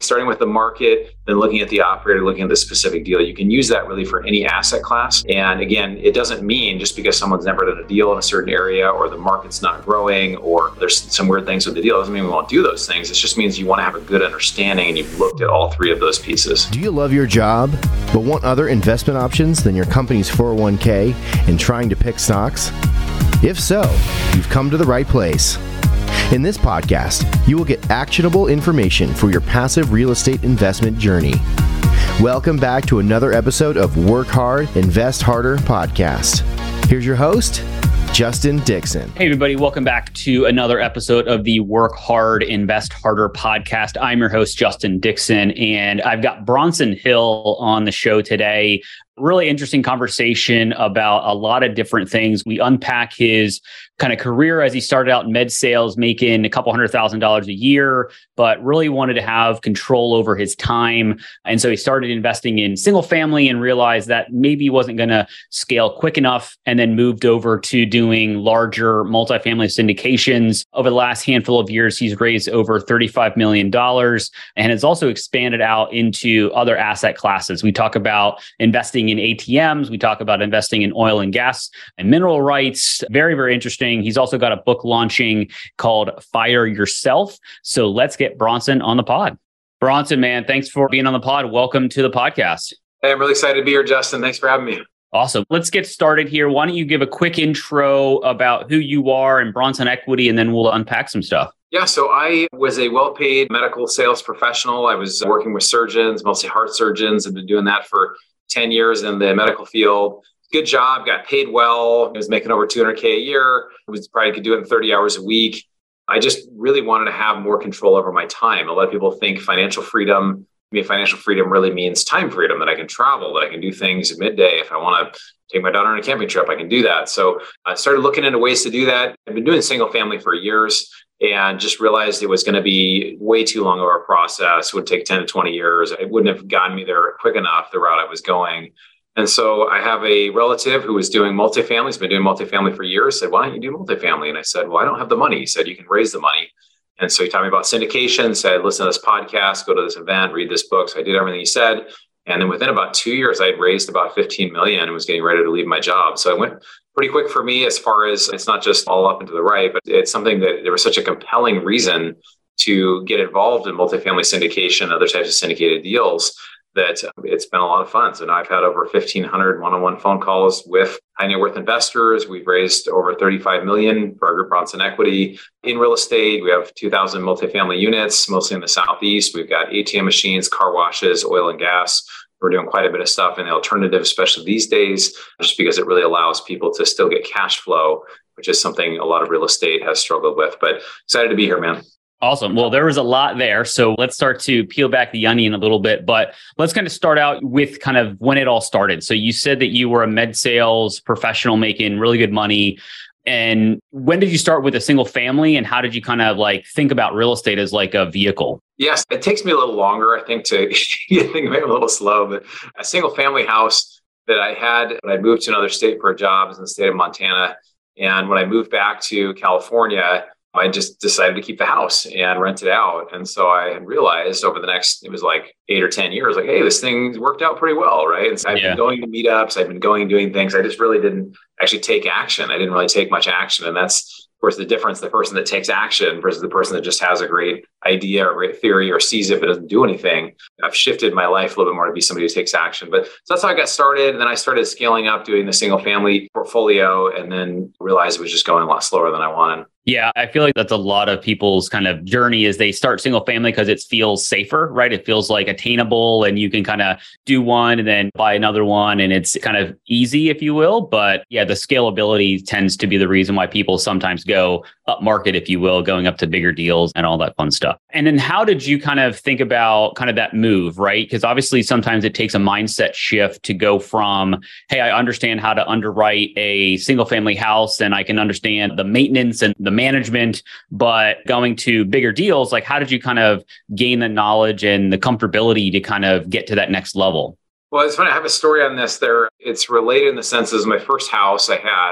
starting with the market, then looking at the operator, looking at the specific deal. You can use that really for any asset class. And again, it doesn't mean just because someone's never done a deal in a certain area or the market's not growing or there's some weird things with the deal, doesn't mean we won't do those things. It just means you want to have a good understanding and you've looked at all three of those pieces. Do you love your job, but want other investment options than your company's 401k and trying to pick stocks? If so, you've come to the right place. In this podcast, you will get actionable information for your passive real estate investment journey. Welcome back to another episode of Work Hard, Invest Harder podcast. Here's your host, Justin Dixon. Hey, everybody. Welcome back to another episode of the Work Hard, Invest Harder podcast. I'm your host, Justin Dixon, and I've got Bronson Hill on the show today. Really interesting conversation about a lot of different things. We unpack his kind of career as he started out in med sales, making a couple $100,000 a year, but really wanted to have control over his time. And so he started investing in single family and realized that maybe he wasn't going to scale quick enough, and then moved over to doing larger multifamily syndications. Over the last handful of years, he's raised over $35 million and has also expanded out into other asset classes. We talk about investing in ATMs. We talk about investing in oil and gas and mineral rights. Very, very interesting. He's also got a book launching called Fire Yourself. So let's get Bronson on the pod. Bronson, man, thanks for being on the pod. Welcome to the podcast. Hey, I'm really excited to be here, Justin. Thanks for having me. Awesome. Let's get started here. Why don't you give a quick intro about who you are and Bronson Equity, and then we'll unpack some stuff. Yeah, so I was a well-paid medical sales professional. I was working with surgeons, mostly heart surgeons. I've been doing that for 10 years in the medical field. Good job, got paid well. I was making over $200K a year. Probably could do it in 30 hours a week. I just really wanted to have more control over my time. A lot of people think financial freedom really means time freedom, that I can travel, that I can do things at midday. If I want to take my daughter on a camping trip, I can do that. So I started looking into ways to do that. I've been doing single family for years and just realized it was going to be way too long of a process. It would take 10 to 20 years. It wouldn't have gotten me there quick enough, the route I was going. And so I have a relative who was doing multifamily. He's been doing multifamily for years. Said, why don't you do multifamily? And I said, well, I don't have the money. He said, you can raise the money. And so he taught me about syndication, said, listen to this podcast, go to this event, read this book. So I did everything he said. And then within about 2 years, I had raised about 15 million and was getting ready to leave my job. So it went pretty quick for me as far as it's not just all up and to the right, but it's something that there was such a compelling reason to get involved in multifamily syndication, other types of syndicated deals, that it's been a lot of fun. So now I've had over 1,500 one-on-one phone calls with high net worth investors. We've raised over 35 million for our group Bronson Equity. In real estate, we have 2,000 multifamily units, mostly in the Southeast. We've got ATM machines, car washes, oil and gas. We're doing quite a bit of stuff in the alternative, especially these days, just because it really allows people to still get cash flow, which is something a lot of real estate has struggled with. But excited to be here, man. Awesome. Well, there was a lot there. So let's start to peel back the onion a little bit, but let's kind of start out with kind of when it all started. So you said that you were a med sales professional making really good money. And when did you start with a single family, and how did you kind of like think about real estate as like a vehicle? Yes, it takes me a little longer, I think, to think about it a little slow, but a single family house that I had when I moved to another state for a job was in the state of Montana. And when I moved back to California, I just decided to keep the house and rent it out. And so I had realized over the next, it was like 8 or 10 years, like, hey, this thing worked out pretty well, right? And so I've been going to meetups, I've been doing things. I just really didn't actually take action. I didn't really take much action. And that's, of course, the difference, the person that takes action versus the person that just has a great idea or great theory or sees it but doesn't do anything. I've shifted my life a little bit more to be somebody who takes action. But so that's how I got started. And then I started scaling up, doing the single family portfolio, and then realized it was just going a lot slower than I wanted. Yeah, I feel like that's a lot of people's kind of journey is they start single family because it feels safer, right? It feels like attainable and you can kind of do one and then buy another one and it's kind of easy, if you will. But yeah, the scalability tends to be the reason why people sometimes go up market, if you will, going up to bigger deals and all that fun stuff. And then how did you kind of think about kind of that move, right? Because obviously sometimes it takes a mindset shift to go from, hey, I understand how to underwrite a single family house and I can understand the maintenance and the management, but going to bigger deals, like how did you kind of gain the knowledge and the comfortability to kind of get to that next level? Well, it's funny. I have a story on this there. It's related in the sense as my first house I had,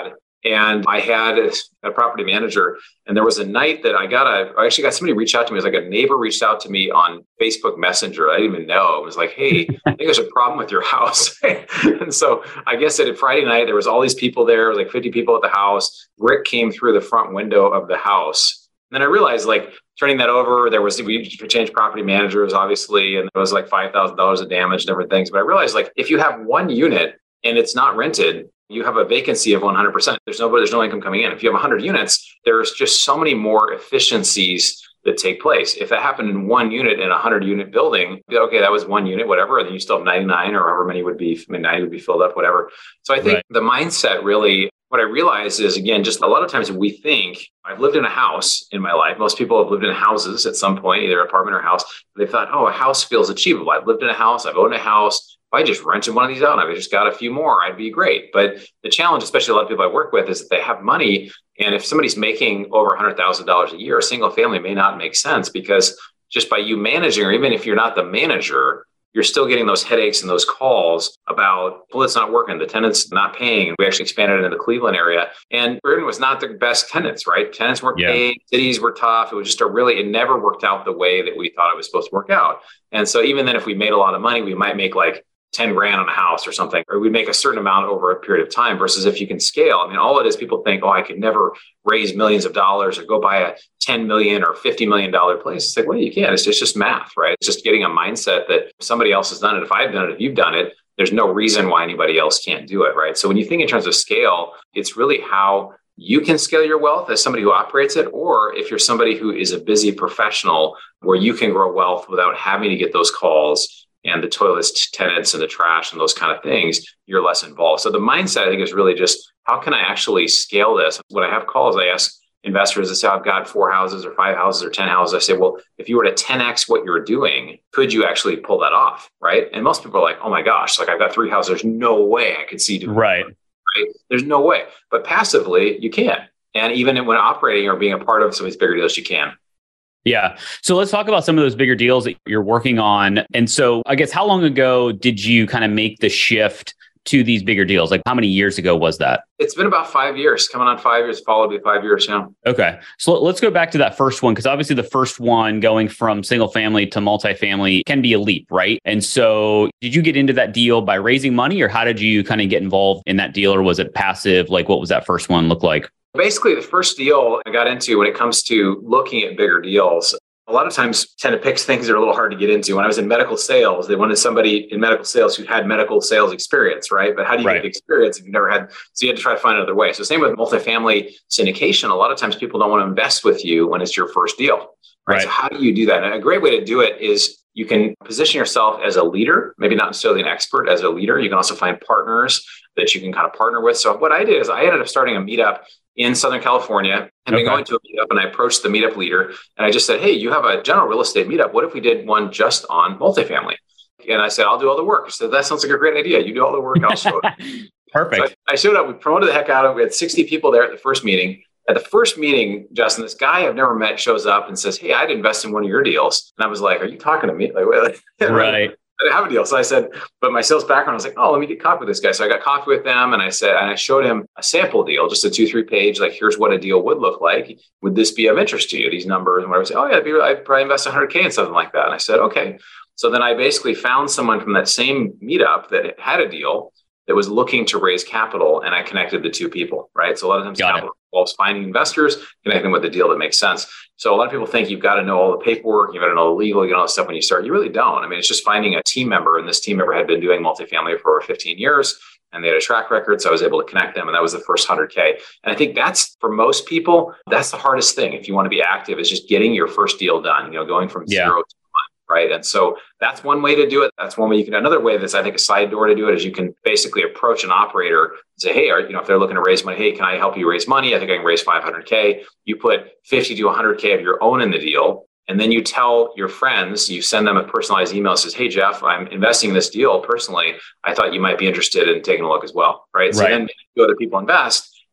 And I had a property manager, and there was a night that I actually got somebody reach out to me. It was like a neighbor reached out to me on Facebook Messenger. I didn't even know. It was like, hey, I think there's a problem with your house. And so I guess that Friday night, there was all these people there. It was like 50 people at the house. Rick came through the front window of the house. And then I realized, like, turning that over, we changed property managers, obviously, and it was like $5,000 of damage and different things. But I realized, like, if you have one unit and it's not rented, you have a vacancy of 100%. There's no income coming in. If you have 100 units, there's just so many more efficiencies that take place. If that happened in one unit in a 100-unit building, okay, that was one unit, whatever, and then you still have 99 or however many would be, 90 would be filled up, whatever. So I think the mindset really, what I realize is, again, just a lot of times we think, I've lived in a house in my life. Most people have lived in houses at some point, either apartment or house. They thought, oh, a house feels achievable. I've lived in a house. I've owned a house. If I just rented one of these out and I just got a few more, I'd be great. But the challenge, especially a lot of people I work with, is that they have money. And if somebody's making over $100,000 a year, a single family may not make sense, because just by you managing, or even if you're not the manager, you're still getting those headaches and those calls about, well, it's not working. The tenant's not paying. We actually expanded into the Cleveland area, and Britain was not the best tenants, right? Tenants weren't paying. Cities were tough. It was just it never worked out the way that we thought it was supposed to work out. And so even then, if we made a lot of money, we might make like 10 grand on a house or something, or we make a certain amount over a period of time, versus if you can scale. I mean, all it is, people think, oh, I could never raise millions of dollars or go buy a $10 million or $50 million place. It's like, well, you can't. It's just math, right? It's just getting a mindset that somebody else has done it. If I've done it, if you've done it, there's no reason why anybody else can't do it, right? So when you think in terms of scale, it's really how you can scale your wealth as somebody who operates it, or if you're somebody who is a busy professional where you can grow wealth without having to get those calls and the toilets, tenants, and the trash and those kind of things, you're less involved. So the mindset, I think, is really just, how can I actually scale this? When I have calls, I ask investors to say, I've got 4 houses or 5 houses or 10 houses. I say, well, if you were to 10x what you're doing, could you actually pull that off, right? And most people are like, oh my gosh, like I've got 3 houses. There's no way I could see doing right. Right? There's no way. But passively, you can. And even when operating or being a part of some of these bigger deals, you can. Yeah. So let's talk about some of those bigger deals that you're working on. And so I guess, how long ago did you kind of make the shift to these bigger deals? Like, how many years ago was that? It's been about 5 years, coming on 5 years, followed by 5 years now. Okay. So let's go back to that first one, because obviously the first one, going from single family to multifamily, can be a leap, right? And so did you get into that deal by raising money, or how did you kind of get involved in that deal? Or was it passive? Like, what was that first one look like? Basically, the first deal I got into, when it comes to looking at bigger deals, a lot of times tend to pick things that are a little hard to get into. When I was in medical sales, they wanted somebody in medical sales who had medical sales experience, right? But how do you get the experience if you've never had? So you had to try to find another way. So same with multifamily syndication. A lot of times people don't want to invest with you when it's your first deal, right? So how do you do that? And a great way to do it is you can position yourself as a leader, maybe not necessarily an expert, as a leader. You can also find partners that you can kind of partner with. So what I did is I ended up starting a meetup in Southern California, and been going to a meetup, and I approached the meetup leader and I just said, hey, you have a general real estate meetup. What if we did one just on multifamily? And I said, I'll do all the work. So that sounds like a great idea. You do all the work, I'll show up. Perfect. So I showed up, we promoted the heck out of it. We had 60 people there at the first meeting. At the first meeting, Justin, this guy I've never met shows up and says, hey, I'd invest in one of your deals. And I was like, are you talking to me? Like, right. I didn't have a deal. So I said, but my sales background, I was like, oh, let me get coffee with this guy. So I got coffee with them, and I showed him a sample deal, just a 2-3 page, like, here's what a deal would look like. Would this be of interest to you? These numbers. And where I would say, oh yeah, I'd probably invest $100K in something like that. And I said, okay. So then I basically found someone from that same meetup that had a deal that was looking to raise capital, and I connected the two people, right? So a lot of times capital involves finding investors, connecting with a deal that makes sense. So a lot of people think you've got to know all the paperwork, you've got to know the legal, you know, all the stuff when you start. You really don't. I mean, it's just finding a team member, and this team member had been doing multifamily for over 15 years, and they had a track record. So I was able to connect them, and that was the first 100K. And I think that's, for most people, that's the hardest thing. If you want to be active, is just getting your first deal done, you know, going from 0 to 1. Right. And so that's one way to do it. That's one way you can. Another way that's, I think, a side door to do it is you can basically approach an operator and say, hey, if they're looking to raise money, hey, can I help you raise money? I think I can raise 500K. You put 50 to 100K of your own in the deal. And then you tell your friends, you send them a personalized email that says, hey, Jeff, I'm investing in this deal personally. I thought you might be interested in taking a look as well. Right. So then 2 other people invest.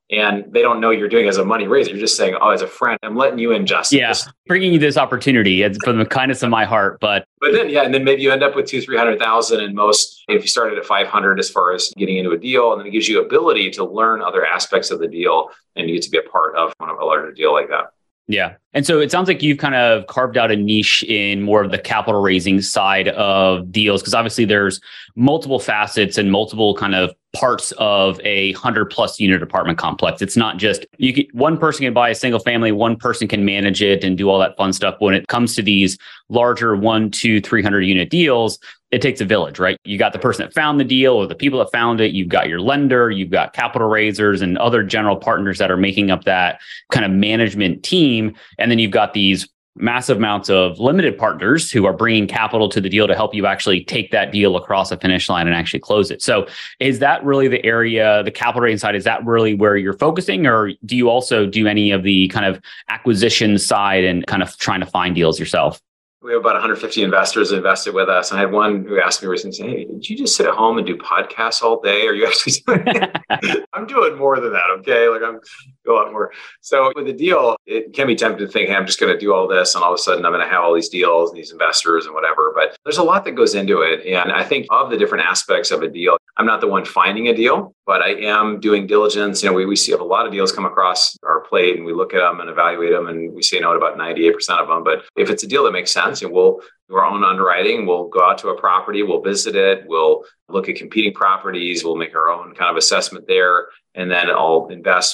And they don't know you're doing it as a money raiser. You're just saying, oh, as a friend, I'm letting you in, Justin. Yeah, bringing you this opportunity. It's from the kindness of my heart. But then, and then maybe you end up with 200,000-300,000, and most, if you started at 500 as far as getting into a deal, and then it gives you ability to learn other aspects of the deal, and you get to be a part of a larger deal like that. Yeah. And so it sounds like you've kind of carved out a niche in more of the capital raising side of deals, because obviously there's multiple facets and multiple kind of parts of a 100+ unit apartment complex. It's not just one person can buy a single family, one person can manage it and do all that fun stuff. When it comes to these larger 1, 2, 300 unit deals, it takes a village, right? You got the person that found the deal or the people that found it. You've got your lender, you've got capital raisers and other general partners that are making up that kind of management team. And then you've got these massive amounts of limited partners who are bringing capital to the deal to help you actually take that deal across a finish line and actually close it. So is that really the area, the capital raising side, is that really where you're focusing? Or do you also do any of the kind of acquisition side and kind of trying to find deals yourself? We have about 150 investors invested with us. And I had one who asked me recently, hey, did you just sit at home and do podcasts all day? Are you actually doing it? I'm doing more than that, okay? Like I'm doing a lot more. So with the deal, it can be tempting to think, hey, I'm just going to do all this. And all of a sudden I'm going to have all these deals and these investors and whatever. But there's a lot that goes into it. And I think of the different aspects of a deal, I'm not the one finding a deal, but I am doing diligence. We see a lot of deals come across our plate and we look at them and evaluate them and we say no to about 98% of them. But if it's a deal that makes sense, and we'll do our own underwriting, we'll go out to a property, we'll visit it, we'll look at competing properties, we'll make our own kind of assessment there. And then I invest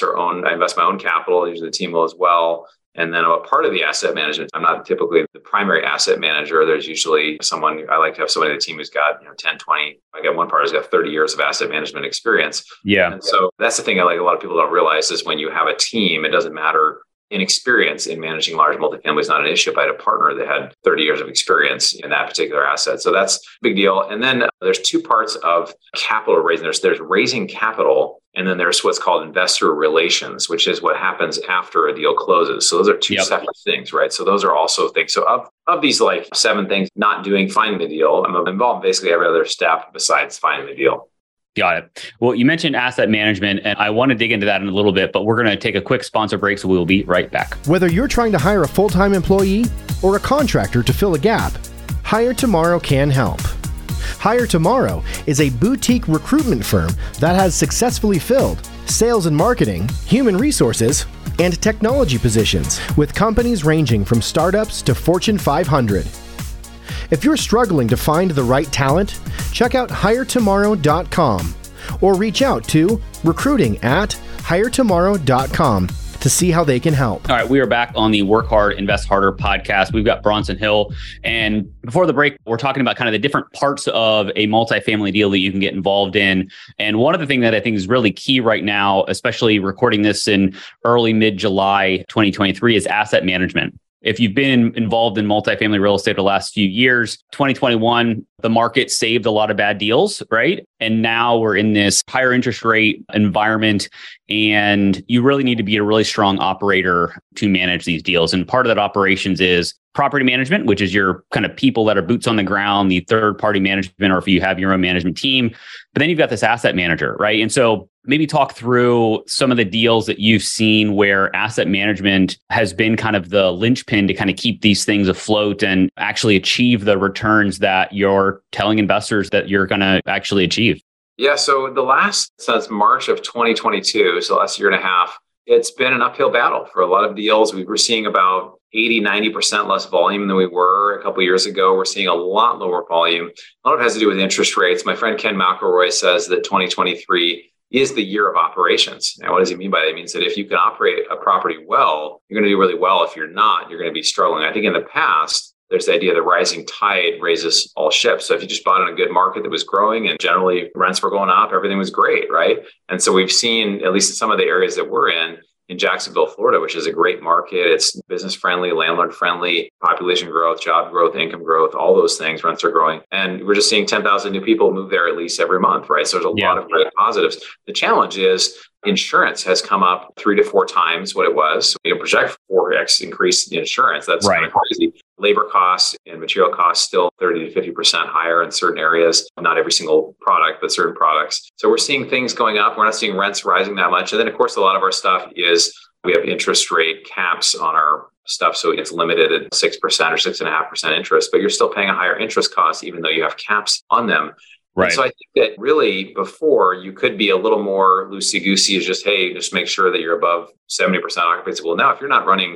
my own capital, usually the team will as well. And then a part of the asset management, I'm not typically the primary asset manager. There's usually I like to have somebody on the team who's got 10, 20. I got one partner who's got 30 years of asset management experience. Yeah. And so that's the thing a lot of people don't realize is when you have a team, it doesn't matter. Inexperience in managing large multifamily is not an issue. If I had a partner that had 30 years of experience in that particular asset. So that's a big deal. And then there's two parts of capital raising. There's raising capital, and then there's what's called investor relations, which is what happens after a deal closes. So those are two separate things, right? So those are also things. So of these 7 things, finding the deal, I'm involved in basically every other step besides finding the deal. Got it. Well, you mentioned asset management, and I want to dig into that in a little bit, but we're going to take a quick sponsor break, so we will be right back. Whether you're trying to hire a full-time employee or a contractor to fill a gap, Hire Tomorrow can help. Hire Tomorrow is a boutique recruitment firm that has successfully filled sales and marketing, human resources, and technology positions with companies ranging from startups to Fortune 500. If you're struggling to find the right talent, check out HireTomorrow.com or reach out to recruiting@HireTomorrow.com to see how they can help. All right, we are back on the Work Hard, Invest Harder podcast. We've got Bronson Hill. And before the break, we're talking about kind of the different parts of a multifamily deal that you can get involved in. And one of the things that I think is really key right now, especially recording this in early mid-July 2023, is asset management. If you've been involved in multifamily real estate the last few years, 2021, the market saved a lot of bad deals, right? And now we're in this higher interest rate environment, and you really need to be a really strong operator to manage these deals. And part of that operations is property management, which is your kind of people that are boots on the ground, the third-party management, or if you have your own management team. But then you've got this asset manager, right? And so maybe talk through some of the deals that you've seen where asset management has been kind of the linchpin to kind of keep these things afloat and actually achieve the returns that you're telling investors that you're going to actually achieve. Yeah. So since March of 2022, so last year and a half, it's been an uphill battle for a lot of deals. We were seeing about 80-90% less volume than we were a couple of years ago. We're seeing a lot lower volume. A lot of it has to do with interest rates. My friend Ken McElroy says that 2023 is the year of operations. Now, what does he mean by that? It means that if you can operate a property well, you're going to do really well. If you're not, you're going to be struggling. I think in the past, there's the idea that rising tide raises all ships. So if you just bought in a good market that was growing and generally rents were going up, everything was great, right? And so we've seen, at least in some of the areas that we're in Jacksonville, Florida, which is a great market. It's business friendly, landlord friendly, population growth, job growth, income growth, all those things, rents are growing. And we're just seeing 10,000 new people move there at least every month, right? So there's a lot of great positives. The challenge is insurance has come up 3 to 4 times what it was. So you project 4x increase in insurance. That's kind of crazy. labor costs and material costs still 30 to 50% higher in certain areas, not every single product, but certain products. So we're seeing things going up. We're not seeing rents rising that much. And then, of course, a lot of our stuff is we have interest rate caps on our stuff. So it's limited at 6% or 6.5% interest, but you're still paying a higher interest cost, even though you have caps on them. Right. And so I think that really before you could be a little more loosey-goosey is just, hey, just make sure that you're above 70% occupancy. Well, now if you're not running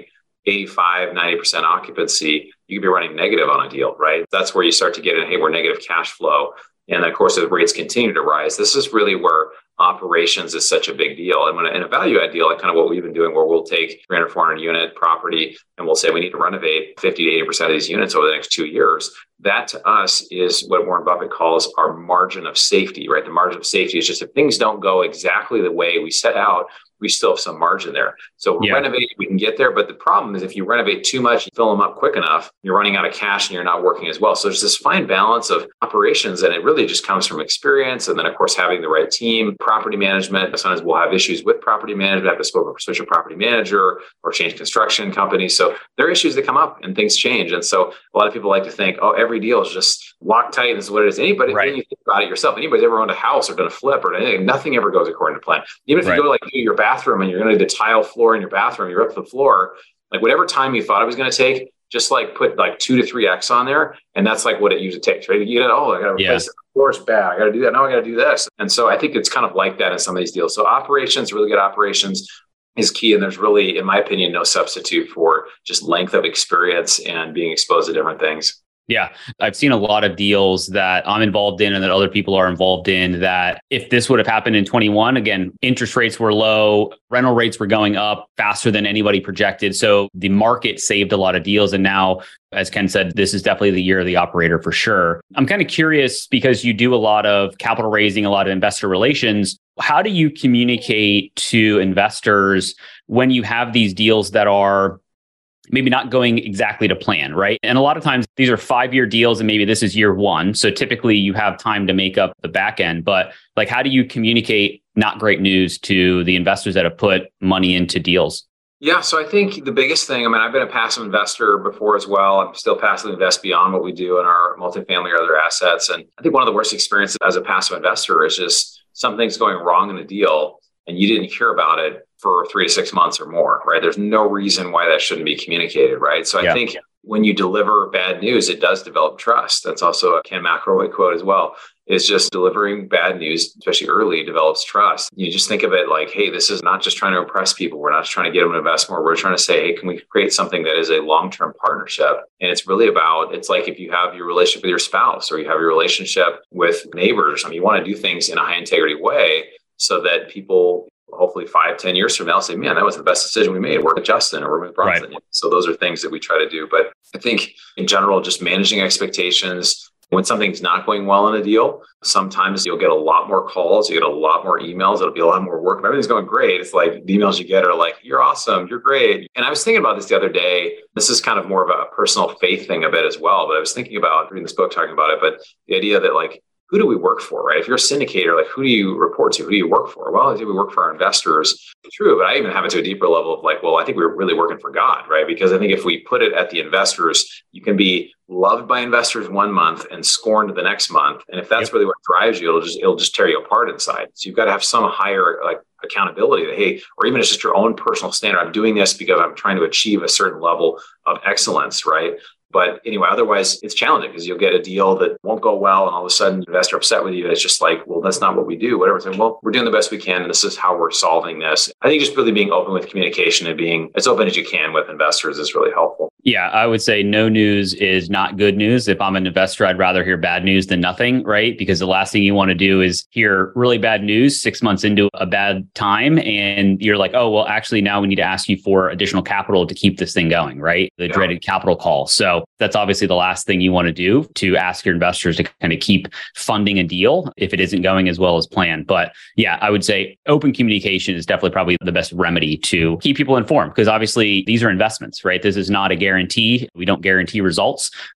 85, 90% occupancy, you could be running negative on a deal, right? That's where you start to get in, hey, we're negative cash flow. And of course, if rates continue to rise, this is really where operations is such a big deal. And when in a value add deal, like kind of what we've been doing, where we'll take 300, 400 unit property and we'll say we need to renovate 50 to 80% of these units over the next 2 years. That to us is what Warren Buffett calls our margin of safety, right? The margin of safety is just if things don't go exactly the way we set out, we still have some margin there. So renovate, we can get there. But the problem is if you renovate too much, you fill them up quick enough, you're running out of cash and you're not working as well. So there's this fine balance of operations, and it really just comes from experience. And then, of course, having the right team, property management. Sometimes we'll have issues with property management, have to switch a property manager or change construction companies. So there are issues that come up and things change. And so a lot of people like to think, oh, every deal is just locked tight. This is what it is. Anybody, when you think about it yourself, anybody's ever owned a house or done a flip or anything, nothing ever goes according to plan. Even if you go to your bathroom and you're going to do the tile floor in your bathroom, you're up to the floor, like whatever time you thought it was going to take, just like put like 2 to 3x on there. And that's like what it usually takes, right? You know, I got to replace the floor is bad. I got to do that. Now I got to do this. And so I think it's kind of like that in some of these deals. So operations, really good operations is key. And there's really, in my opinion, no substitute for just length of experience and being exposed to different things. Yeah, I've seen a lot of deals that I'm involved in and that other people are involved in that if this would have happened in 21, again, interest rates were low, rental rates were going up faster than anybody projected. So the market saved a lot of deals. And now, as Ken said, this is definitely the year of the operator for sure. I'm kind of curious because you do a lot of capital raising, a lot of investor relations. How do you communicate to investors when you have these deals that are maybe not going exactly to plan, right? And a lot of times these are 5-year deals and maybe this is year 1. So typically you have time to make up the back end, but like, how do you communicate not great news to the investors that have put money into deals? Yeah. So I think the biggest thing, I've been a passive investor before as well. I'm still passive invest beyond what we do in our multifamily or other assets. And I think one of the worst experiences as a passive investor is just something's going wrong in a deal and you didn't hear about it for 3 to 6 months or more, right? There's no reason why that shouldn't be communicated, right? So I think when you deliver bad news, it does develop trust. That's also a Ken McElroy quote as well. It's just delivering bad news, especially early, develops trust. You just think of it like, hey, this is not just trying to impress people. We're not just trying to get them to invest more. We're trying to say, hey, can we create something that is a long-term partnership? And it's really about, it's like if you have your relationship with your spouse or you have your relationship with neighbors or something, you want to do things in a high integrity way so that people hopefully 5-10 years from now say, man, that was the best decision we made. We're with Justin or we're with Bronson. Right. So those are things that we try to do. But I think in general, just managing expectations. When something's not going well in a deal, sometimes you'll get a lot more calls, you get a lot more emails, it'll be a lot more work. If everything's going great, it's like the emails you get are like, you're awesome, you're great. And I was thinking about this the other day. This is kind of more of a personal faith thing a bit as well. But I was thinking about reading this book, talking about it, but the idea that like, who do we work for, right? If you're a syndicator, like who do you report to? Who do you work for? Well, I think we work for our investors. True, but I even have it to a deeper level of like, well, I think we're really working for God, right? Because I think if we put it at the investors, you can be loved by investors 1 month and scorned the next month. And if that's really what drives you, it'll just tear you apart inside. So you've got to have some higher like accountability that, hey, or even it's just your own personal standard. I'm doing this because I'm trying to achieve a certain level of excellence, right? But anyway, otherwise it's challenging because you'll get a deal that won't go well and all of a sudden the investor upset with you. And it's just like, well, that's not what we do, whatever. So, well, we're doing the best we can. And this is how we're solving this. I think just really being open with communication and being as open as you can with investors is really helpful. Yeah, I would say no news is not good news. If I'm an investor, I'd rather hear bad news than nothing, right? Because the last thing you want to do is hear really bad news 6 months into a bad time. And you're like, oh, well, actually, now we need to ask you for additional capital to keep this thing going, right? The dreaded capital call. So that's obviously the last thing you want to do, to ask your investors to kind of keep funding a deal if it isn't going as well as planned. But yeah, I would say open communication is definitely probably the best remedy to keep people informed, because obviously these are investments, right? This is not a guarantee. We don't guarantee results.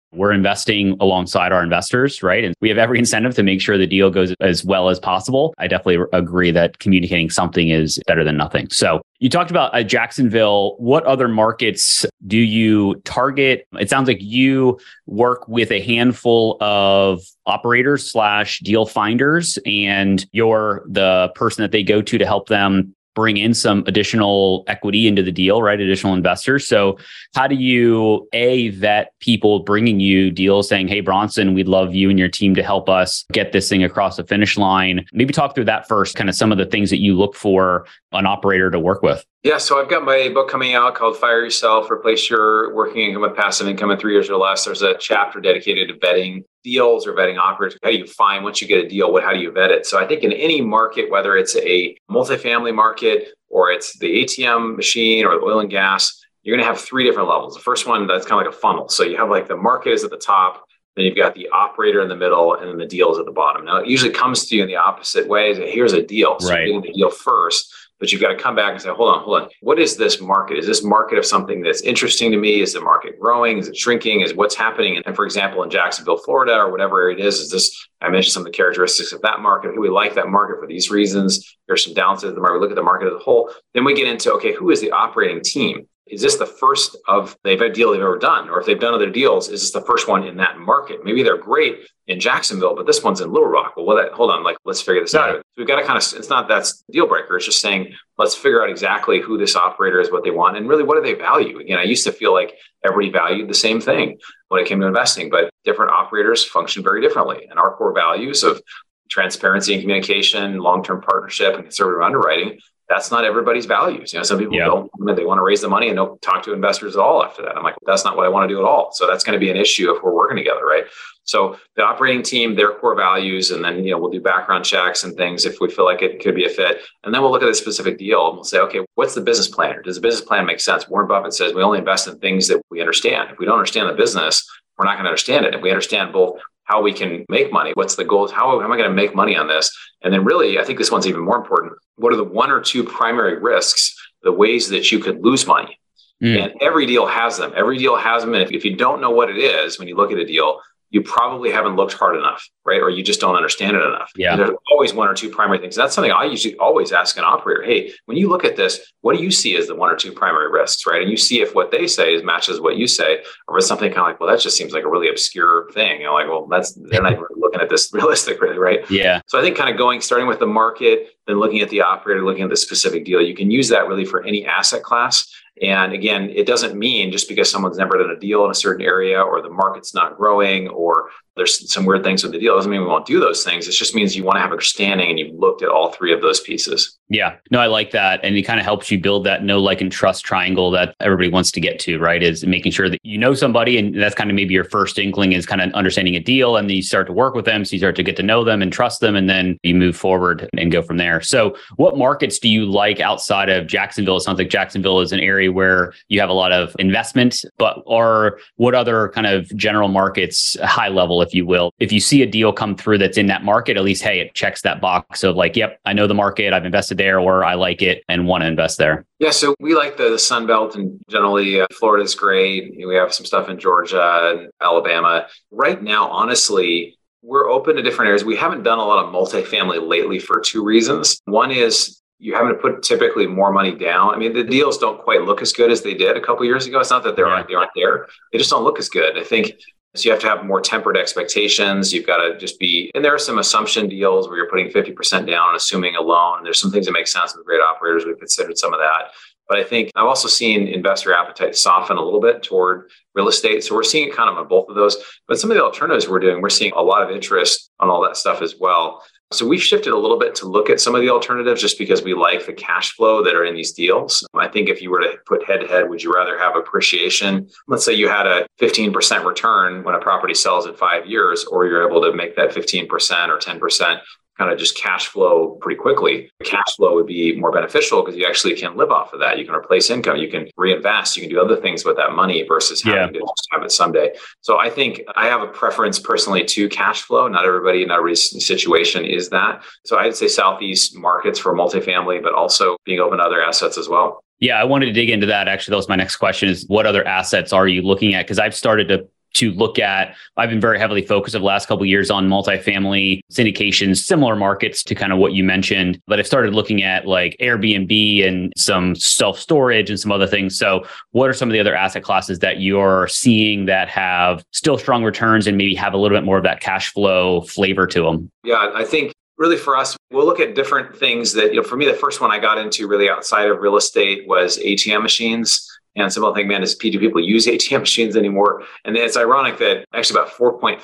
we're investing alongside our investors, right? And we have every incentive to make sure the deal goes as well as possible. I definitely agree that communicating something is better than nothing. So you talked about Jacksonville. What other markets do you target? It sounds like you work with a handful of operators / deal finders, and you're the person that they go to help them bring in some additional equity into the deal, right? Additional investors. So how do you vet people bringing you deals saying, hey, Bronson, we'd love you and your team to help us get this thing across the finish line? Maybe talk through that first, kind of some of the things that you look for an operator to work with. Yeah, so I've got my book coming out called Fire Yourself, Replace Your Working Income with Passive Income in 3 years or less. There's a chapter dedicated to vetting deals or vetting operators. How do you find, once you get a deal, how do you vet it? So I think in any market, whether it's a multifamily market or it's the ATM machine or the oil and gas, you're going to have 3 different levels. The first one, that's kind of like a funnel. So you have like the market is at the top, then you've got the operator in the middle, and then the deal is at the bottom. Now, it usually comes to you in the opposite way. Here's a deal. So you're getting the deal first. But you've got to come back and say, hold on. What is this market? Is this market of something that's interesting to me? Is the market growing? Is it shrinking? Is what's happening? And for example, in Jacksonville, Florida, or whatever area it is this, I mentioned some of the characteristics of that market. We like that market for these reasons. There's some downsides of the market. We look at the market as a whole. Then we get into, okay, who is the operating team? Is this the first of the deal they've ever done? Or if they've done other deals, is this the first one in that market? Maybe they're great in Jacksonville, but this one's in Little Rock. Well, hold on, let's figure this out. So we've got to it's not that's the deal breaker. It's just saying, let's figure out exactly who this operator is, what they want, and really what do they value? Again, I used to feel like everybody valued the same thing when it came to investing, but different operators function very differently. And our core values of transparency and communication, long-term partnership, and conservative underwriting, that's not everybody's values. Some people don't, they want to raise the money and don't talk to investors at all after that. I'm like, that's not what I want to do at all. So that's going to be an issue if we're working together, right? So the operating team, their core values, and then, we'll do background checks and things if we feel like it could be a fit. And then we'll look at a specific deal and we'll say, okay, what's the business plan? Does the business plan make sense? Warren Buffett says we only invest in things that we understand. If we don't understand the business, we're not going to understand it. If we understand both how we can make money, what's the goals, how am I going to make money on this? And then really, I think this one's even more important. What are the 1 or 2 primary risks, the ways that you could lose money? And every deal has them. Every deal has them. And if you don't know what it is, when you look at a deal, you probably haven't looked hard enough, right? Or you just don't understand it enough. Yeah. There's always 1 or 2 primary things. That's something I usually always ask an operator. Hey, when you look at this, what do you see as the 1 or 2 primary risks, right? And you see if what they say matches what you say, or is something kind of like, well, that just seems like a really obscure thing. Well, they're not even looking at this realistically, right? Yeah. So I think kind of starting with the market, then looking at the operator, looking at the specific deal, you can use that really for any asset class. And again, it doesn't mean just because someone's never done a deal in a certain area or the market's not growing or there's some weird things with the deal, it doesn't mean we won't do those things. It just means you want to have understanding and you've looked at all 3 of those pieces. Yeah, no, I like that. And it kind of helps you build that know, like, and trust triangle that everybody wants to get to, right? Is making sure that you know somebody. And that's kind of maybe your first inkling is kind of understanding a deal. And then you start to work with them. So you start to get to know them and trust them. And then you move forward and go from there. So what markets do you like outside of Jacksonville? It sounds like Jacksonville is an area where you have a lot of investment, but what other kind of general markets, high level, if you will, if you see a deal come through that's in that market, at least, hey, it checks that box of like, yep, I know the market, I've invested there, or I like it and want to invest there. Yeah, so we like the Sun Belt, and generally Florida's great. We have some stuff in Georgia and Alabama. Right now, honestly, we're open to different areas. We haven't done a lot of multifamily lately for 2 reasons. One is you having to put typically more money down. I mean, the deals don't quite look as good as they did a couple of years ago. It's not that they aren't there. They just don't look as good. I think so you have to have more tempered expectations. You've got to just and there are some assumption deals where you're putting 50% down and assuming a loan. There's some things that make sense with great operators. We've considered some of that. But I think I've also seen investor appetite soften a little bit toward real estate. So we're seeing kind of on both of those. But some of the alternatives we're seeing a lot of interest on all that stuff as well. So we've shifted a little bit to look at some of the alternatives just because we like the cash flow that are in these deals. I think if you were to put head to head, would you rather have appreciation? Let's say you had a 15% return when a property sells in 5 years, or you're able to make that 15% or 10% kind of just cash flow pretty quickly. Cash flow would be more beneficial because you actually can live off of that. You can replace income, you can reinvest, you can do other things with that money versus having to just have it someday. So I think I have a preference personally to cash flow. Not everybody, not every situation is that. So I'd say Southeast markets for multifamily, but also being open to other assets as well. Yeah, I wanted to dig into that. Actually, that was my next question is what other assets are you looking at? Because I've started to to look at. I've been very heavily focused over the last couple of years on multifamily syndications, similar markets to kind of what you mentioned, but I've started looking at like Airbnb and some self-storage and some other things. So what are some of the other asset classes that you're seeing that have still strong returns and maybe have a little bit more of that cash flow flavor to them? Yeah, I think really for us, we'll look at different things that, for me, the first one I got into really outside of real estate was ATM machines. And some of the thing, man, is do people use ATM machines anymore? And it's ironic that actually about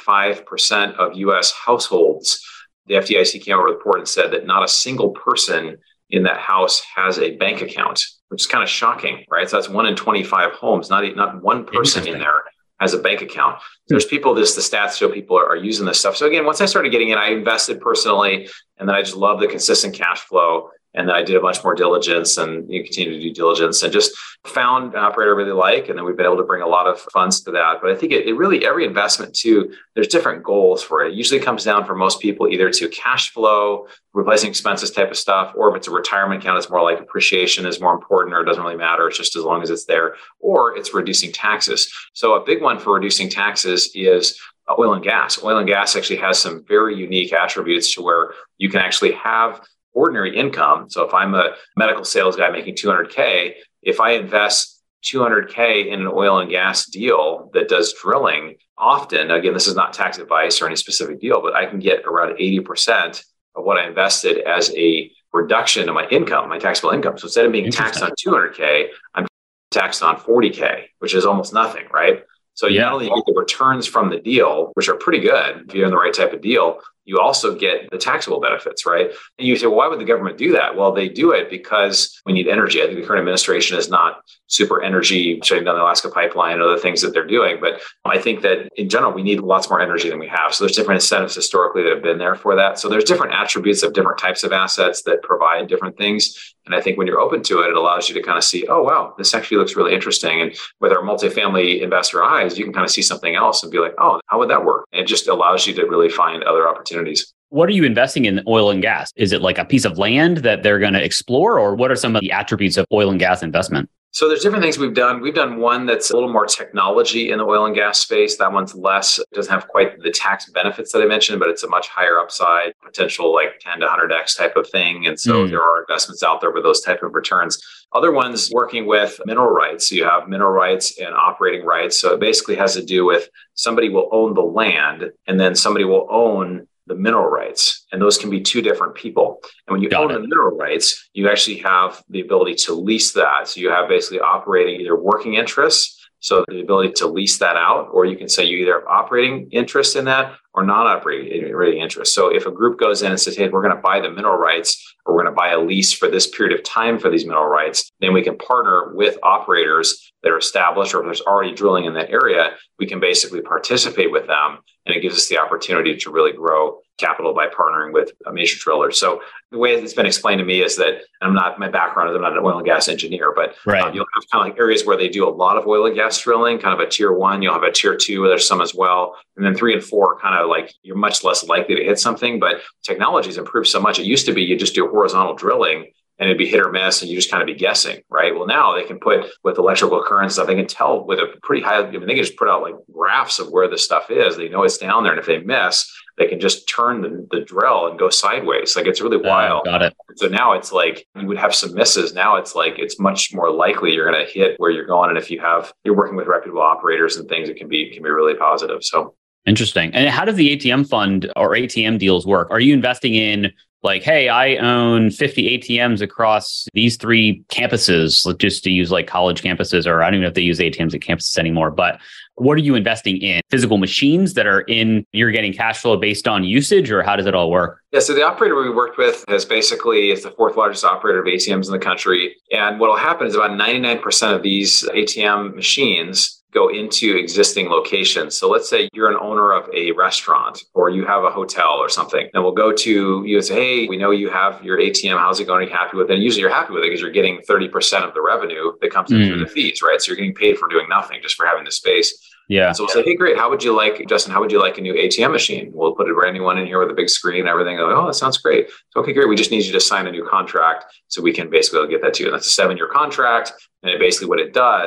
4.5% of US households, the FDIC came out with a report and said that not a single person in that house has a bank account, which is kind of shocking, right? So that's 1 in 25 homes, not one person in there has a bank account. There's people, the stats show people are using this stuff. So again, once I started getting in, I invested personally, and then I just love the consistent cash flow. And then I did a bunch more diligence and continue to do diligence and just found an operator I really like. And then we've been able to bring a lot of funds to that. But I think it really, every investment too, there's different goals for it. It usually comes down for most people either to cash flow, replacing expenses type of stuff, or if it's a retirement account, it's more like appreciation is more important, or it doesn't really matter. It's just as long as it's there, or it's reducing taxes. So a big one for reducing taxes is oil and gas. Oil and gas actually has some very unique attributes to where you can actually have ordinary income. So if I'm a medical sales guy making 200K, if I invest 200K in an oil and gas deal that does drilling, often, again, this is not tax advice or any specific deal, but I can get around 80% of what I invested as a reduction of my income, my taxable income. So instead of being taxed on 200K, I'm taxed on 40K, which is almost nothing, right? So you not only get the returns from the deal, which are pretty good if you're in the right type of deal, you also get the taxable benefits, right? And you say, well, why would the government do that? Well, they do it because we need energy. I think the current administration is not super energy, shutting down the Alaska pipeline and other things that they're doing. But I think that in general, we need lots more energy than we have. So there's different incentives historically that have been there for that. So there's different attributes of different types of assets that provide different things. And I think when you're open to it, it allows you to kind of see, oh, wow, this actually looks really interesting. And with our multifamily investor eyes, you can kind of see something else and be like, oh, how would that work? And it just allows you to really find other opportunities. What are you investing in oil and gas? Is it like a piece of land that they're going to explore, or what are some of the attributes of oil and gas investment? So there's different things we've done. We've done one that's a little more technology in the oil and gas space. That one's less, it doesn't have quite the tax benefits that I mentioned, but it's a much higher upside, potential like 10 to 100x type of thing. And so there are investments out there with those type of returns. Other ones working with mineral rights. So you have mineral rights and operating rights. So it basically has to do with somebody will own the land and then somebody will own the mineral rights. And those can be two different people. And when you own the mineral rights, you actually have the ability to lease that. So you have basically operating either working interests, so the ability to lease that out, or you can say you either have operating interest in that or non-operating interest. So if a group goes in and says, hey, we're going to buy the mineral rights, or we're going to buy a lease for this period of time for these mineral rights, then we can partner with operators that are established, or if there's already drilling in that area, we can basically participate with them. And it gives us the opportunity to really grow capital by partnering with a major driller. So the way it's been explained to me is that my background is I'm not an oil and gas engineer, but you'll have kind of like areas where they do a lot of oil and gas drilling, kind of a tier 1, you'll have a tier 2 where there's some as well. And then 3 and 4 kind of like you're much less likely to hit something, but technology's improved so much. It used to be you just do horizontal drilling and it'd be hit or miss and you just kind of be guessing, right? Well, now they can put with electrical current stuff, they can tell with a pretty high, they can just put out like graphs of where the stuff is. They know it's down there. And if they miss, they can just turn the drill and go sideways. Like it's really wild. Got it. So now it's like you would have some misses. Now it's like it's much more likely you're going to hit where you're going. And if you're working with reputable operators and things, it can be really positive. So interesting. And how does the ATM fund or ATM deals work? Are you investing in like, hey, I own 50 ATMs across these 3 campuses, just to use like college campuses, or I don't even know if they use ATMs at campuses anymore, but what are you investing in? Physical machines that are you're getting cash flow based on usage, or how does it all work? Yeah, so the operator we worked with is the 4th largest operator of ATMs in the country. And what will happen is about 99% of these ATM machines go into existing locations. So let's say you're an owner of a restaurant or you have a hotel or something, and we'll go to you and say, hey, we know you have your ATM. How's it going? Are you happy with it? And usually you're happy with it because you're getting 30% of the revenue that comes in through the fees, right? So you're getting paid for doing nothing, just for having the space. Yeah. So we'll say, hey, great. Justin, how would you like a new ATM machine? We'll put a brand new one in here with a big screen and everything. Like, oh, that sounds great. So, okay, great. We just need you to sign a new contract so we can basically get that to you. And that's a 7-year contract. And basically what it does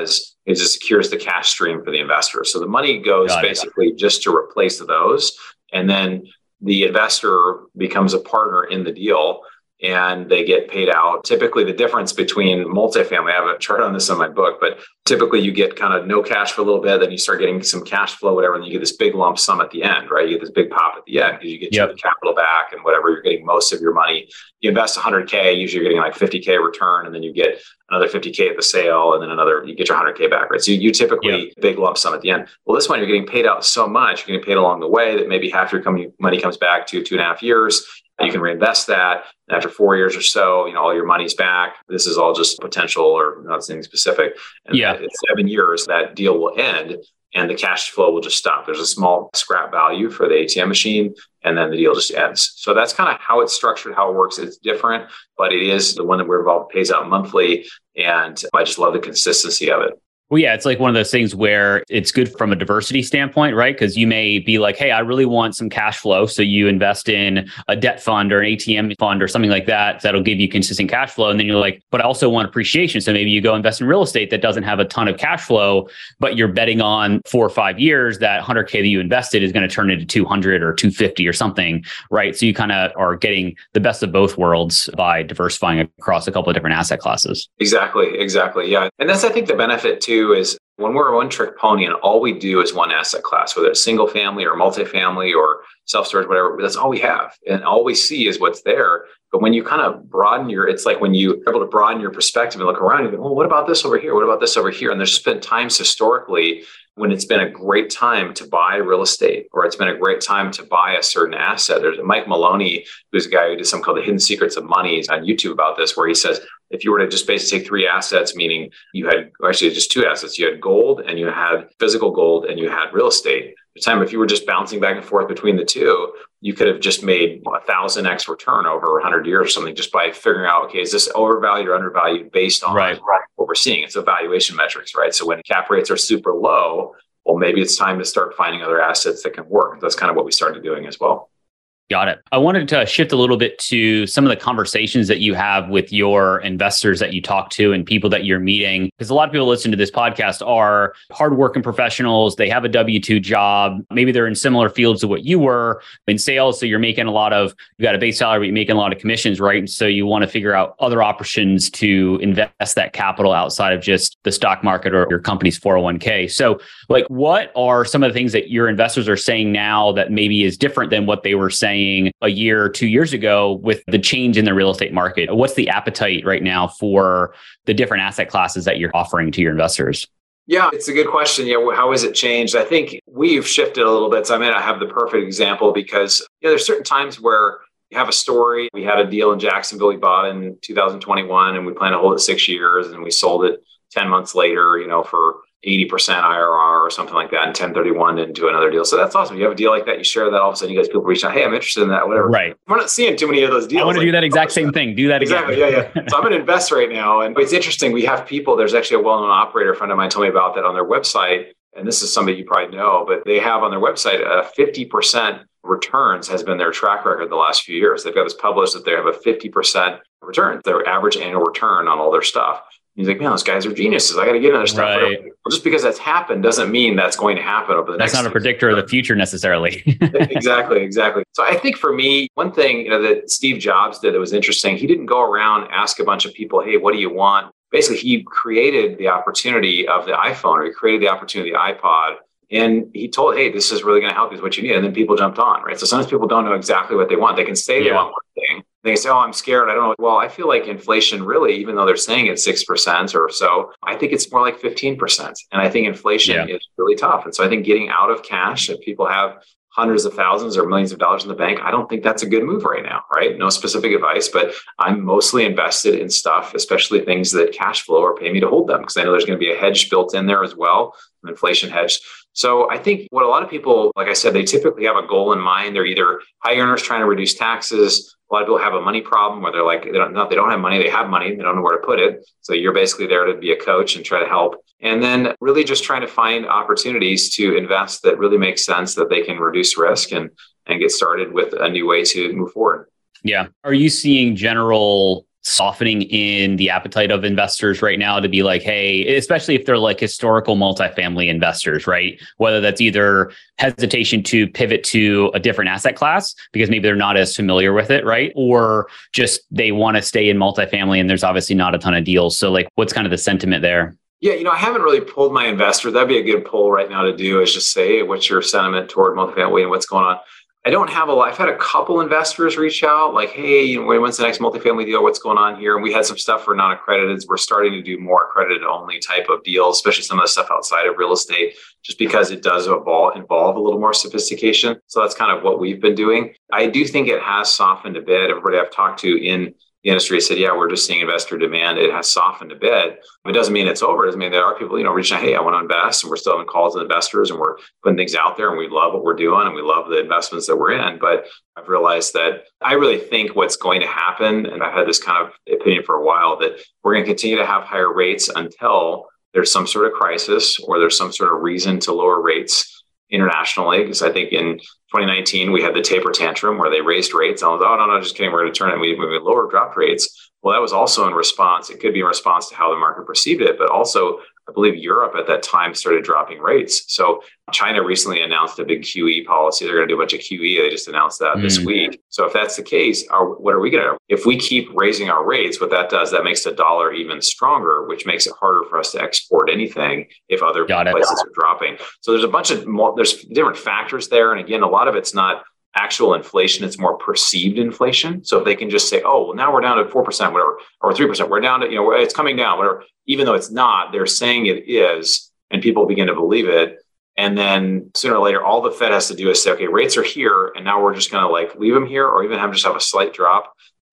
It just secures the cash stream for the investor. So the money goes basically just to replace those. And then the investor becomes a partner in the deal and they get paid out. Typically, the difference between multifamily, I have a chart on this in my book, but typically you get kind of no cash for a little bit, then you start getting some cash flow, whatever, and you get this big lump sum at the end, right? You get this big pop at the end because you get your capital back and whatever, you're getting most of your money. You invest 100K, usually you're getting like 50K return, and then you get another 50K at the sale, and then you get your 100K back, right? So you typically big lump sum at the end. Well, this one, you're getting paid out so much, you're getting paid along the way that maybe half your money comes back 2.5 years. You can reinvest that. And after 4 years or so, all your money's back. This is all just potential or not something specific. And in 7 years, that deal will end and the cash flow will just stop. There's a small scrap value for the ATM machine, and then the deal just ends. So that's kind of how it's structured, how it works. It's different, but it is the one that we're involved pays out monthly. And I just love the consistency of it. Well, yeah, it's like one of those things where it's good from a diversity standpoint, right? Because you may be like, hey, I really want some cash flow. So you invest in a debt fund or an ATM fund or something like that. That'll give you consistent cash flow. And then you're like, but I also want appreciation. So maybe you go invest in real estate that doesn't have a ton of cash flow, but you're betting on 4 or 5 years that 100K that you invested is going to turn into 200 or 250 or something, right? So you kind of are getting the best of both worlds by diversifying across a couple of different asset classes. Exactly. Yeah. And that's, I think, the benefit too, is when we're a one-trick pony and all we do is one asset class, whether it's single family or multifamily or self-storage, whatever, that's all we have. And all we see is what's there. But when you kind of broaden it's like when you're able to broaden your perspective and look around, you go, well, what about this over here? What about this over here? And there's just been times historically when it's been a great time to buy real estate, or it's been a great time to buy a certain asset. There's Mike Maloney, who's a guy who did something called The Hidden Secrets of Money. He's on YouTube about this, where he says, if you were to just basically take 3 assets, meaning you had, or actually just 2 assets, you had gold and you had physical gold and you had real estate. At the time, if you were just bouncing back and forth between the two, you could have just made 1,000x return over 100 years or something just by figuring out, okay, is this overvalued or undervalued based on what we're seeing? It's valuation metrics, right? So when cap rates are super low, well, maybe it's time to start finding other assets that can work. That's kind of what we started doing as well. Got it. I wanted to shift a little bit to some of the conversations that you have with your investors that you talk to and people that you're meeting. Because a lot of people listening to this podcast are hardworking professionals. They have a W-2 job. Maybe they're in similar fields to what you were in sales. So you're making you got a base salary, but you're making a lot of commissions, right? And so you want to figure out other options to invest that capital outside of just the stock market or your company's 401k. So what are some of the things that your investors are saying now that maybe is different than what they were saying a year or 2 years ago with the change in the real estate market? What's the appetite right now for the different asset classes that you're offering to your investors? Yeah, it's a good question. How has it changed? I think we've shifted a little bit. So I may not have the perfect example because there's certain times where you have a story. We had a deal in Jacksonville we bought in 2021 and we plan to hold it 6 years, and we sold it 10 months later, for 80% IRR or something like that, and 1031 into another deal. So that's awesome. You have a deal like that, you share that, all of a sudden you guys, people reach out, hey, I'm interested in that, whatever. Right. We're not seeing too many of those deals. I want to do that exact same thing. Do that exactly. again. Yeah. So I'm going to invest right now. And it's interesting. We have people, there's actually a well-known operator friend of mine told me about that on their website. And this is somebody you probably know, but they have on their website 50% returns has been their track record the last few years. They've got this published that they have a 50% return, their average annual return on all their stuff. He's like, man, those guys are geniuses. I got to get another stuff. Right. Well, just because that's happened doesn't mean that's going to happen over the next. That's not a predictor of the future necessarily. Exactly. So I think for me, one thing that Steve Jobs did that was interesting, he didn't go around ask a bunch of people, hey, what do you want? Basically, he created the opportunity of the iPhone, or he created the opportunity of the iPod. And he told, hey, this is really going to help you. It's what you need. And then people jumped on, right? So sometimes people don't know exactly what they want. They can say they want one thing. They can say, oh, I'm scared. I don't know. Well, I feel like inflation really, even though they're saying it's 6% or so, I think it's more like 15%. And I think inflation is really tough. And so I think getting out of cash, if people have hundreds of thousands or millions of dollars in the bank, I don't think that's a good move right now, right? No specific advice, but I'm mostly invested in stuff, especially things that cash flow or pay me to hold them, because I know there's going to be a hedge built in there as well, an inflation hedge. So I think what a lot of people, like I said, they typically have a goal in mind. They're either high earners trying to reduce taxes. A lot of people have a money problem where they're like, they don't have money, they have money, they don't know where to put it. So you're basically there to be a coach and try to help. And then really just trying to find opportunities to invest that really make sense, that they can reduce risk and get started with a new way to move forward. Yeah. Are you seeing general softening in the appetite of investors right now to be like, hey, especially if they're like historical multifamily investors, right? Whether that's either hesitation to pivot to a different asset class because maybe they're not as familiar with it, right? Or just they want to stay in multifamily and there's obviously not a ton of deals. So like, what's kind of the sentiment there? Yeah, I haven't really polled my investor. That'd be a good poll right now to do, is just say, what's your sentiment toward multifamily and what's going on? I don't have I've had a couple investors reach out like, hey, when's the next multifamily deal? What's going on here? And we had some stuff for non-accrediteds. We're starting to do more accredited only type of deals, especially some of the stuff outside of real estate, just because it does involve a little more sophistication. So that's kind of what we've been doing. I do think it has softened a bit. Everybody I've talked to in the industry said, yeah, we're just seeing investor demand. It has softened a bit. It doesn't mean it's over. It doesn't mean there are people, reaching out, hey, I want to invest. And we're still having calls with investors and we're putting things out there and we love what we're doing and we love the investments that we're in. But I've realized that I really think what's going to happen, and I've had this kind of opinion for a while, that we're going to continue to have higher rates until there's some sort of crisis or there's some sort of reason to lower rates internationally. Because I think in 2019, we had the taper tantrum where they raised rates. I was, oh, no, just kidding. We're going to turn it. We dropped rates. Well, that was also in response. It could be in response to how the market perceived it, but also I believe Europe at that time started dropping rates. So China recently announced a big QE policy. They're going to do a bunch of QE. They just announced that this week. So if that's the case, what are we going to do? If we keep raising our rates, what that does, that makes the dollar even stronger, which makes it harder for us to export anything if other places are dropping. So there's different factors there. And again, a lot of it's not actual inflation, it's more perceived inflation. So if they can just say, oh, well, now we're down to 4%, whatever, or 3%, we're down to, it's coming down, whatever, even though it's not, they're saying it is, and people begin to believe it. And then sooner or later, all the Fed has to do is say, okay, rates are here, and now we're just going to leave them here, or even have a slight drop.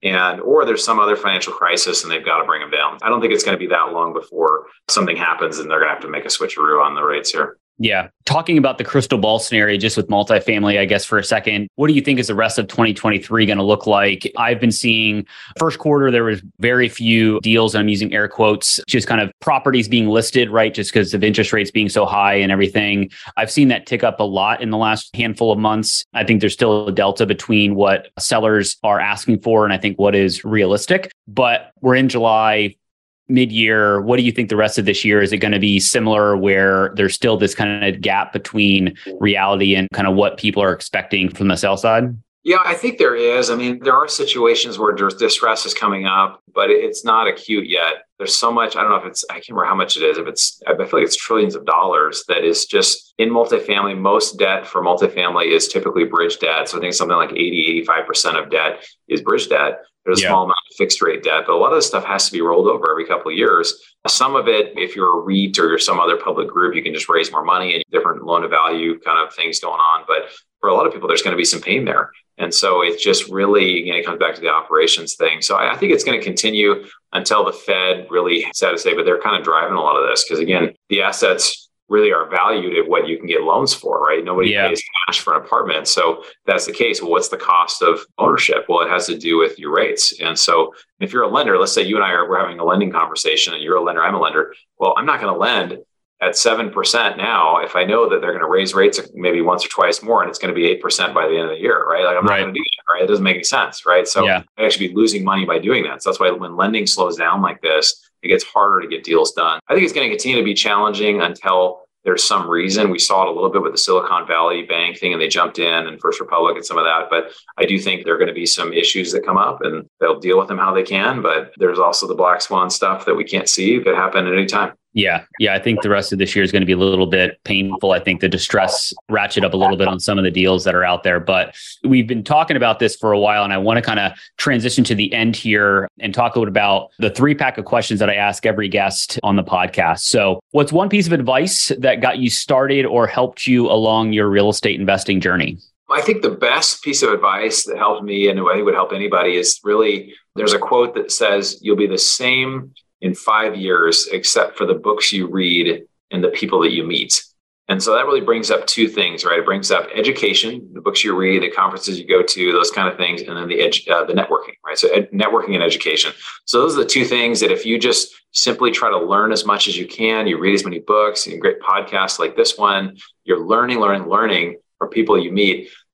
Or there's some other financial crisis and they've got to bring them down. I don't think it's going to be that long before something happens and they're going to have to make a switcheroo on the rates here. Yeah. Talking about the crystal ball scenario, just with multifamily, I guess, for a second, what do you think is the rest of 2023 going to look like? I've been seeing first quarter, there was very few deals, and I'm using air quotes, just kind of properties being listed, right? Just because of interest rates being so high and everything. I've seen that tick up a lot in the last handful of months. I think there's still a delta between what sellers are asking for and I think what is realistic. But we're in July, mid-year. What do you think the rest of this year? Is it going to be similar where there's still this kind of gap between reality and kind of what people are expecting from the sell side? Yeah, I think there is. I mean, there are situations where distress is coming up, but it's not acute yet. There's so much, I don't know if I can't remember how much it is. I feel like it's trillions of dollars that is just in multifamily. Most debt for multifamily is typically bridge debt. So I think something like 85% of debt is bridge debt. There's a small amount of fixed rate debt, but a lot of this stuff has to be rolled over every couple of years. Some of it, if you're a REIT or you're some other public group, you can just raise more money and different loan to value kind of things going on. But for a lot of people, there's going to be some pain there. And so it's just really, it comes back to the operations thing. So I think it's going to continue until the Fed really, sad to say, but they're kind of driving a lot of this. Because again, the assets really are valued at what you can get loans for, right? Nobody pays cash for an apartment. So if that's the case, well, what's the cost of ownership? Well, it has to do with your rates. And so if you're a lender, let's say you and we're having a lending conversation and you're a lender, I'm a lender. Well, I'm not going to lend at 7% now if I know that they're going to raise rates maybe once or twice more and it's going to be 8% by the end of the year, right? I'm not going to do that, right? It doesn't make any sense, right? So I actually be losing money by doing that. So that's why when lending slows down like this, it gets harder to get deals done. I think it's going to continue to be challenging until there's some reason. We saw it a little bit with the Silicon Valley Bank thing and they jumped in and First Republic and some of that. But I do think there are going to be some issues that come up and they'll deal with them how they can. But there's also the black swan stuff that we can't see that happen at any time. Yeah. I think the rest of this year is going to be a little bit painful. I think the distress ratchet up a little bit on some of the deals that are out there, but we've been talking about this for a while and I want to kind of transition to the end here and talk a little about the 3-pack of questions that I ask every guest on the podcast. So what's one piece of advice that got you started or helped you along your real estate investing journey? I think the best piece of advice that helped me and I think would help anybody is really, there's a quote that says, you'll be the same in 5 years, except for the books you read and the people that you meet. And so that really brings up two things, right? It brings up education, the books you read, the conferences you go to, those kind of things, and then the networking, right? So networking and education. So those are the two things that if you just simply try to learn as much as you can, you read as many books, and great podcasts like this one, you're learning from people you meet.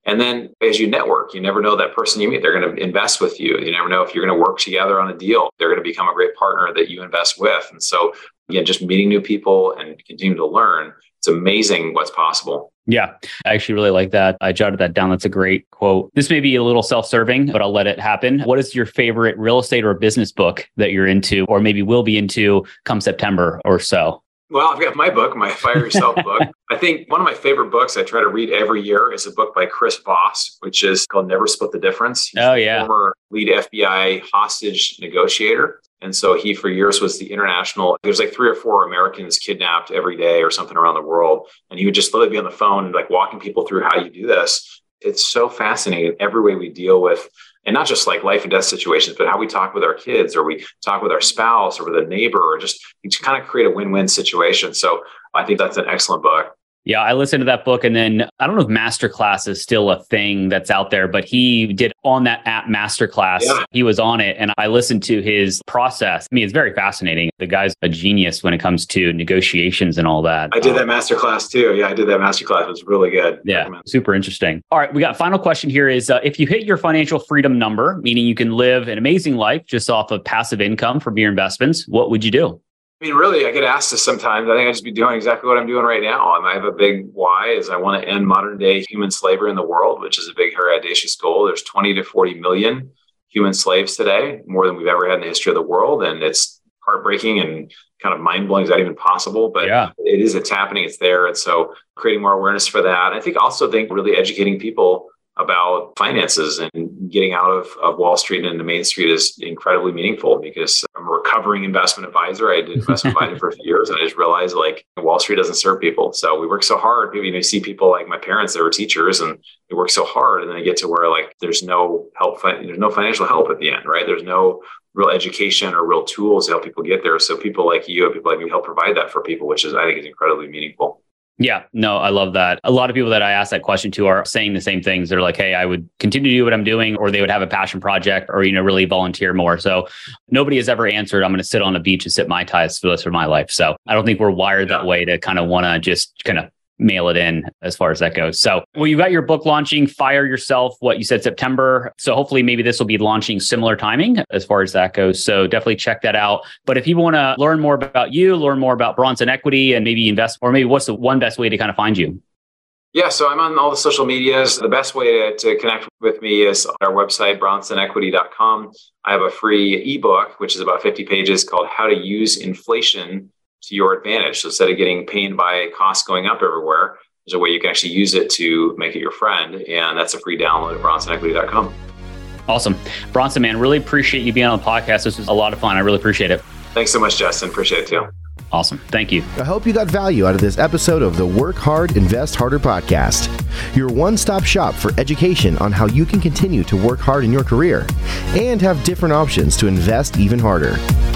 And then as you network, you never know that person you meet, they're going to invest with you. You never know if you're going to work together on a deal. They're going to become a great partner that you invest with. And so, again, just meeting new people and continuing to learn, it's amazing what's possible. Yeah, I actually really like that. I jotted that down. That's a great quote. This may be a little self-serving, but I'll let it happen. What is your favorite real estate or business book that you're into, or maybe will be into come September or so? Well, I've got my book, my Fire Yourself book. I think one of my favorite books I try to read every year is a book by Chris Voss, which is called Never Split the Difference. He's the former lead FBI hostage negotiator. And so he, for years, was the international, there's like 3 or 4 Americans kidnapped every day or something around the world. And he would just literally be on the phone, like walking people through how you do this. It's so fascinating every way we deal with, and not just like life and death situations, but how we talk with our kids, or we talk with our spouse, or with a neighbor, or just to kind of create a win-win situation. So I think that's an excellent book. Yeah, I listened to that book, and then I don't know if Masterclass is still a thing that's out there, but he did on that app Masterclass. Yeah. He was on it, and I listened to his process. I mean, it's very fascinating. The guy's a genius when it comes to negotiations and all that. I did that Masterclass too. Yeah, I did that Masterclass. It was really good. Yeah, super interesting. All right, we got final question here is if you hit your financial freedom number, meaning you can live an amazing life just off of passive income from your investments, what would you do? I mean, really, I get asked this sometimes. I think I'd just be doing exactly what I'm doing right now. I have a big why is I want to end modern day human slavery in the world, which is a big, hairy, audacious goal. There's 20 to 40 million human slaves today, more than we've ever had in the history of the world. And it's heartbreaking and kind of mind-blowing. Is that even possible? But it's happening. It's there. And so creating more awareness for that. I think really educating people about finances and getting out of Wall Street and into Main Street is incredibly meaningful, because I'm a recovering investment advisor. I did investment advising for a few years, and I just realized like Wall Street doesn't serve people. So we work so hard. You see people like my parents that were teachers, and they work so hard, and then they get to where like there's no help, there's no financial help at the end, right? There's no real education or real tools to help people get there. So people like you and people like me help provide that for people, which I think is incredibly meaningful. Yeah, no, I love that. A lot of people that I ask that question to are saying the same things. They're like, hey, I would continue to do what I'm doing, or they would have a passion project, or, really volunteer more. So nobody has ever answered, I'm going to sit on a beach and sip Mai Tais for the rest of my life. So I don't think we're wired that way to kind of want to just kind of mail it in as far as that goes. So, well, you got your book launching, Fire Yourself, what you said, September. So hopefully maybe this will be launching similar timing as far as that goes. So definitely check that out. But if people want to learn more about you, learn more about Bronson Equity, and maybe invest, or maybe what's the one best way to kind of find you? Yeah, so I'm on all the social medias. The best way to connect with me is our website, bronsonequity.com. I have a free ebook, which is about 50 pages, called How to Use Inflation to Your Advantage. So instead of getting pained by costs going up everywhere, there's a way you can actually use it to make it your friend. And that's a free download at bronsonequity.com. Awesome. Bronson, man, really appreciate you being on the podcast. This was a lot of fun. I really appreciate it. Thanks so much, Justin. Appreciate it too. Awesome. Thank you. I hope you got value out of this episode of the Work Hard, Invest Harder podcast, your one-stop shop for education on how you can continue to work hard in your career and have different options to invest even harder.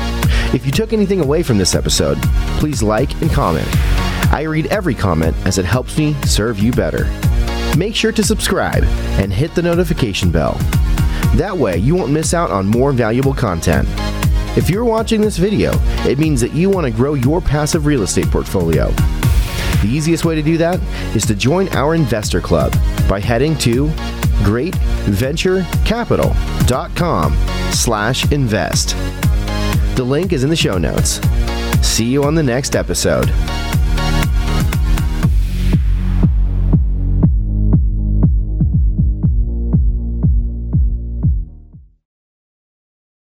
If you took anything away from this episode, please like and comment. I read every comment as it helps me serve you better. Make sure to subscribe and hit the notification bell. That way you won't miss out on more valuable content. If you're watching this video, it means that you want to grow your passive real estate portfolio. The easiest way to do that is to join our investor club by heading to greatventurecapital.com/invest. The link is in the show notes. See you on the next episode.